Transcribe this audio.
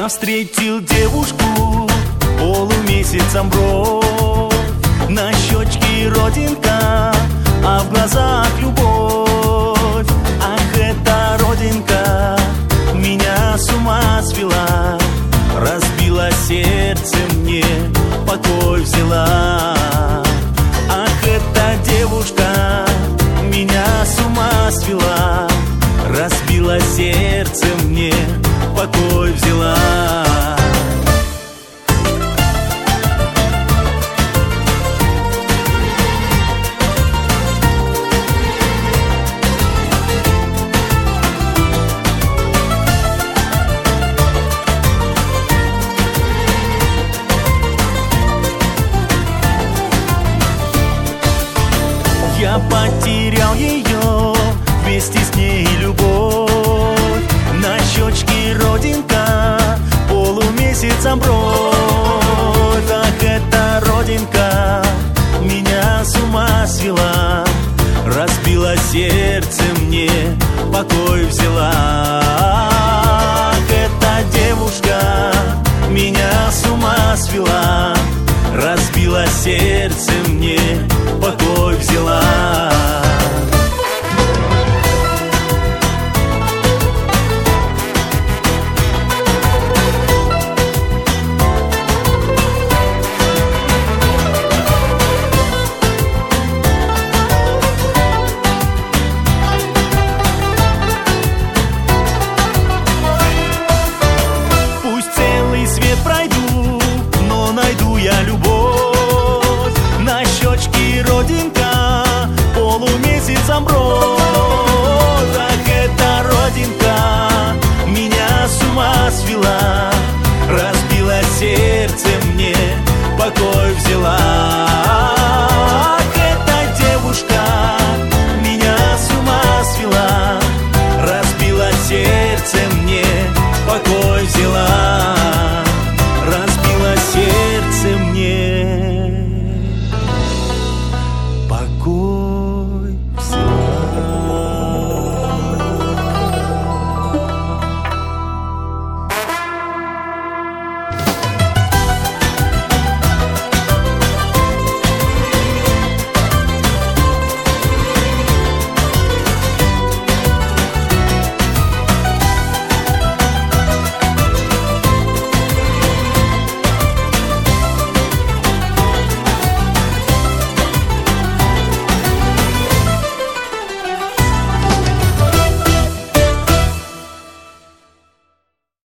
Я встретил девушку полумесяцем бровь, на щечке родинка, а в глазах любовь. Ах, эта родинка меня с ума свела, разбила сердце мне, покой взяла. Ах, эта девушка меня с ума свела, разбила сердце мне, покой взяла. Я потерял ее, вместе с ней любовь. На щечке родинка, полумесяцем бровь. Ах, эта родинка меня с ума свела, разбила сердце мне, покой взяла. Ах, эта девушка меня с ума свела, разбила сердце мне, покой взяла. Пусть целый свет пройду, но найду я любовь. На щечке родинка, полумесяцем бровь. Ах, эта родинка меня с ума свела, разбила сердце мне, покой взяла.